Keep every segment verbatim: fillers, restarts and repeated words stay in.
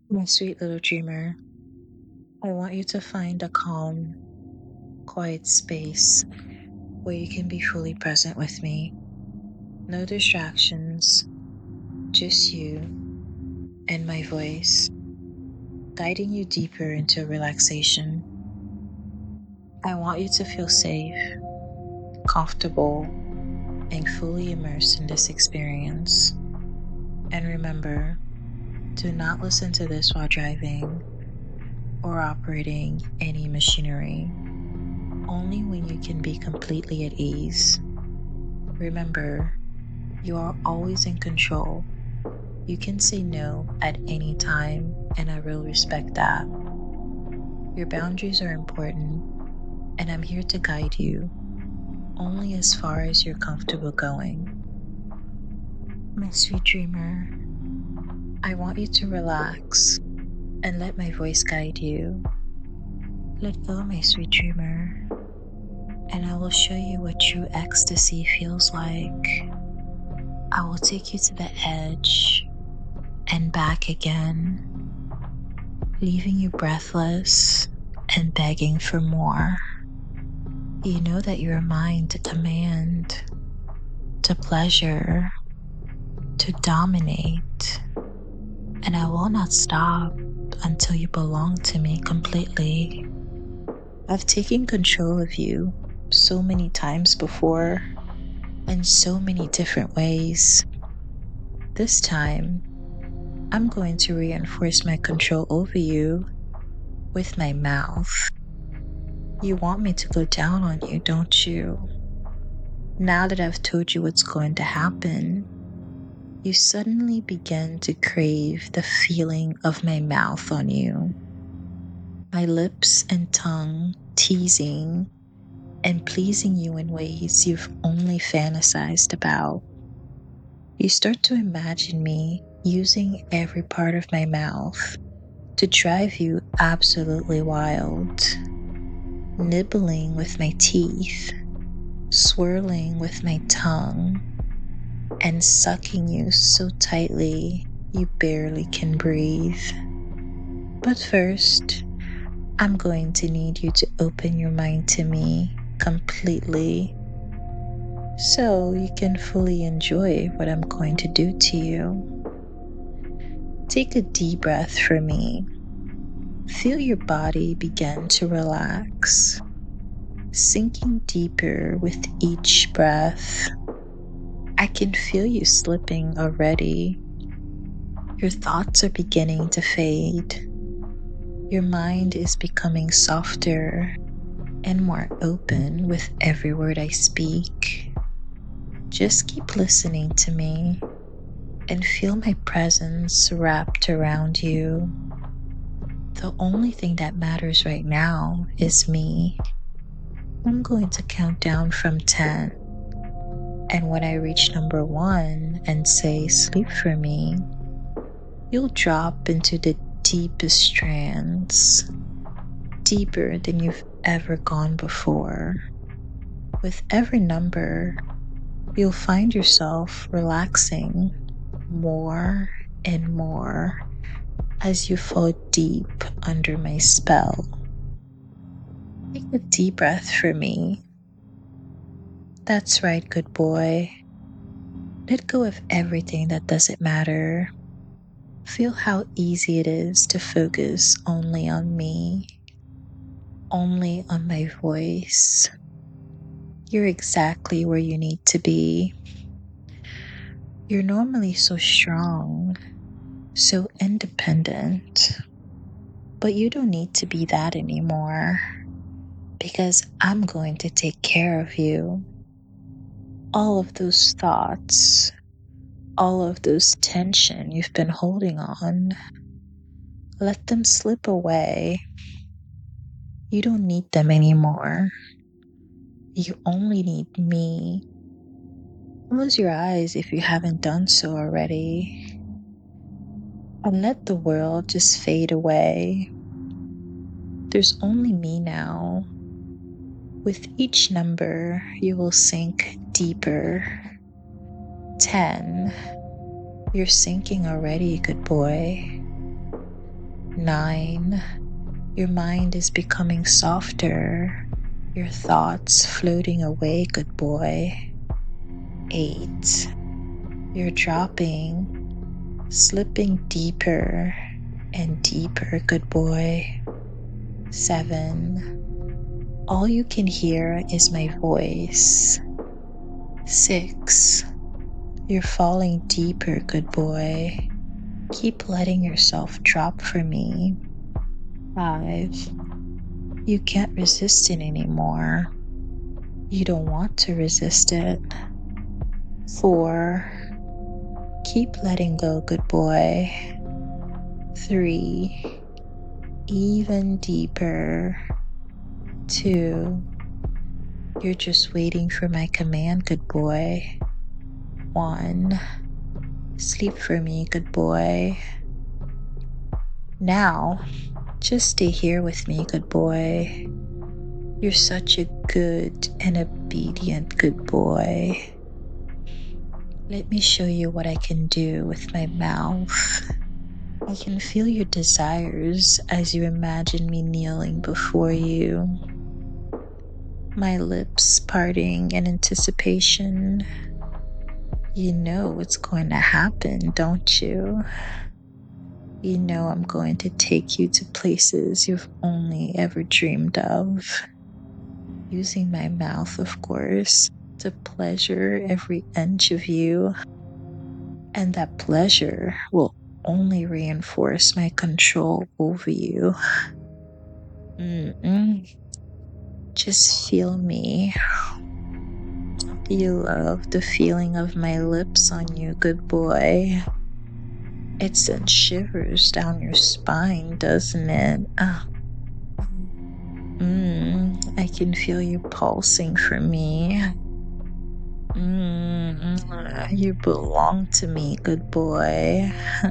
My sweet little dreamer, I want you to find a calm, quiet space where you can be fully present with me. No distractions, just you and my voice, guiding you deeper into relaxation. I want you to feel safe, comfortable, and fully immersed in this experience. And remember, do not listen to this while driving or operating any machinery. Only when you can be completely at ease. Remember, you are always in control. You can say no at any time, and I will respect that. Your boundaries are important, and I'm here to guide you only as far as you're comfortable going. My sweet dreamer, I want you to relax and let my voice guide you. Let go, my sweet dreamer, and I will show you what true ecstasy feels like. I will take you to the edge and back again, leaving you breathless and begging for more. You know that you are mine to command, to pleasure, to dominate, and I will not stop until you belong to me completely. I've taken control of you so many times before, in so many different ways. This time, I'm going to reinforce my control over you with my mouth. You want me to go down on you, don't you? Now that I've told you what's going to happen, you suddenly begin to crave the feeling of my mouth on you. My lips and tongue teasing and pleasing you in ways you've only fantasized about. You start to imagine me using every part of my mouth to drive you absolutely wild, nibbling with my teeth, swirling with my tongue, and sucking you so tightly you barely can breathe. But first, I'm going to need you to open your mind to me completely so you can fully enjoy what I'm going to do to you. Take a deep breath for me. Feel your body begin to relax, sinking deeper with each breath. I can feel you slipping already. Your thoughts are beginning to fade. Your mind is becoming softer and more open with every word I speak. Just keep listening to me and feel my presence wrapped around you. The only thing that matters right now is me. I'm going to count down from ten. And when I reach number one and say, sleep for me, you'll drop into the deepest trance, deeper than you've ever gone before. With every number, you'll find yourself relaxing more and more as you fall deep under my spell. Take a deep breath for me. That's right, good boy. Let go of everything that doesn't matter. Feel how easy it is to focus only on me, only on my voice. You're exactly where you need to be. You're normally so strong, so independent, but you don't need to be that anymore because I'm going to take care of you. All of those thoughts, all of those tension you've been holding on, let them slip away. You don't need them anymore. You only need me. Close your eyes if you haven't done so already, and let the world just fade away. There's only me now. With each number, you will sink deeper. ten. You're sinking already, good boy. Nine, your mind is becoming softer, your thoughts floating away, good boy. Eight, you're dropping, slipping deeper and deeper, good boy. Seven, all you can hear is my voice. Six, you're falling deeper, good boy. Keep letting yourself drop for me. Five, you can't resist it anymore. You don't want to resist it. Four, keep letting go, good boy. Three, even deeper. Two, you're just waiting for my command, good boy. One, sleep for me, good boy. Now, just stay here with me, good boy. You're such a good and obedient good boy. Let me show you what I can do with my mouth. I can feel your desires as you imagine me kneeling before you. My lips parting in anticipation. You know what's going to happen, don't you? You know I'm going to take you to places you've only ever dreamed of. Using my mouth, of course, to pleasure every inch of you. And that pleasure will only reinforce my control over you. Mm-mm. Just feel me. You love the feeling of my lips on you, good boy. It sends shivers down your spine, doesn't it? Uh, mm, I can feel you pulsing for me. Mm, you belong to me, good boy.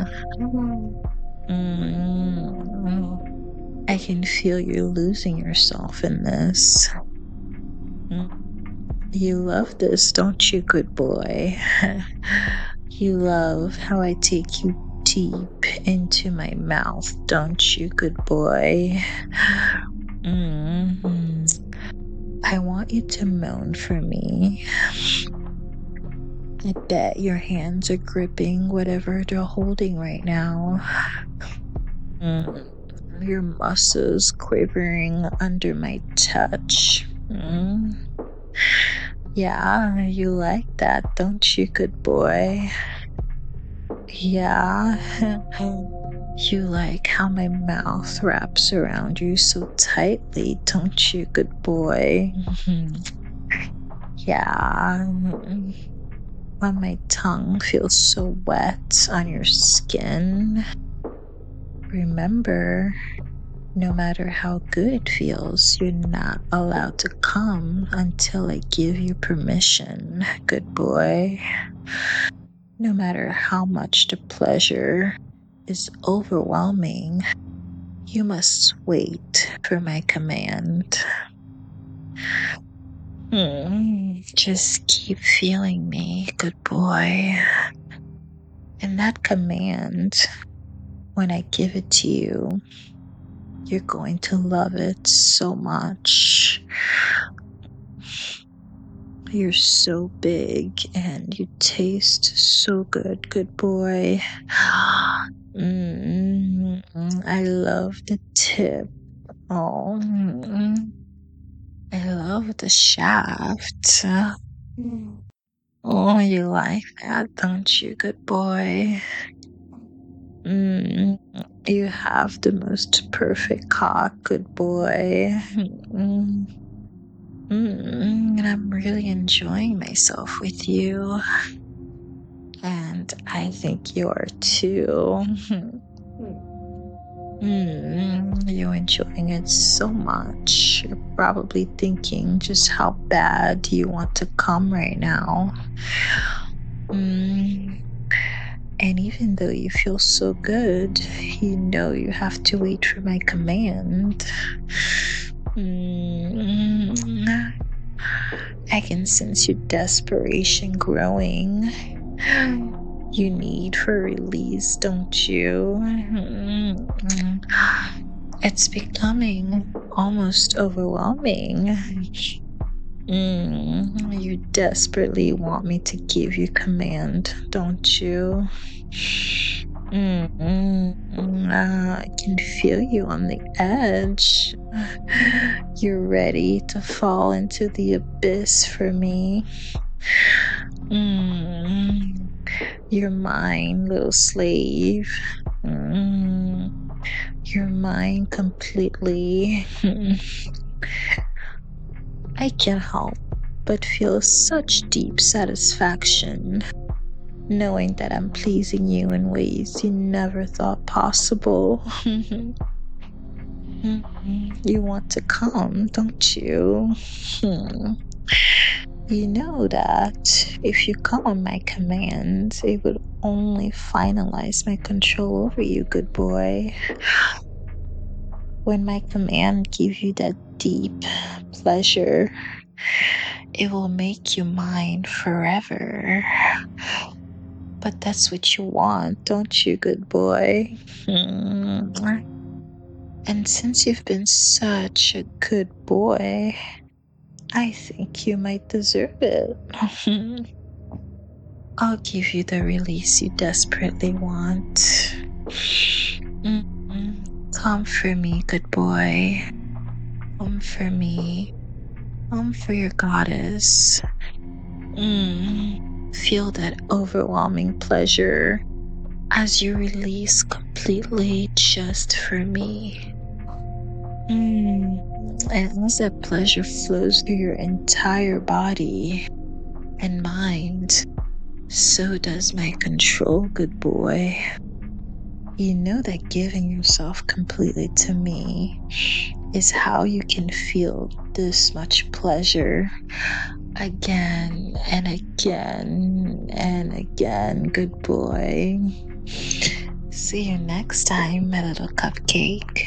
mm, I can feel you losing yourself in this. Mm, you love this, don't you, good boy? You love how I take you deep into my mouth, don't you, good boy? Mm-hmm. I want you to moan for me. I bet your hands are gripping whatever they're holding right now. Mm. Your muscles quivering under my touch. Mm. Yeah, you like that, don't you, good boy? Yeah. You like how my mouth wraps around you so tightly, don't you, good boy? Yeah. When my tongue feels so wet on your skin. Remember, no matter how good it feels, you're not allowed to come until I give you permission, good boy. No matter how much the pleasure is overwhelming, you must wait for my command. Hmm, just keep feeling me, good boy. And that command, when I give it to you, you're going to love it so much. You're so big and you taste so good, good boy. Mm, I love the tip. Oh, mm, I love the shaft. Oh, you like that, don't you, good boy? Mm, you have the most perfect cock, good boy. Mm, mm, and I'm really enjoying myself with you. And I think you are too. Mm, you're enjoying it so much. You're probably thinking just how bad you want to come right now. Mm, and even though you feel so good, you know you have to wait for my command. Mm, I can sense your desperation growing. You need for release, don't you? It's becoming almost overwhelming. Mm, you desperately want me to give you command, don't you? Mm, mm, mm, ah, I can feel you on the edge. You're ready to fall into the abyss for me. Mm, you're mine, little slave. Mm, you're mine completely. I can't help but feel such deep satisfaction knowing that I'm pleasing you in ways you never thought possible. You want to come, don't you? Hmm. You know that if you come on my command, it would only finalize my control over you, good boy. When my command gives you that deep pleasure, it will make you mine forever. But that's what you want, don't you, good boy? Hmm. And since you've been such a good boy, I think you might deserve it. I'll give you the release you desperately want. Mm, Come for me, good boy. Come for me. Come for your goddess. Mm, Feel that overwhelming pleasure as you release completely just for me. Mm, And as that pleasure flows through your entire body and mind, so does my control, good boy. You know that giving yourself completely to me is how you can feel this much pleasure again and again and again, good boy. See you next time, my little cupcake.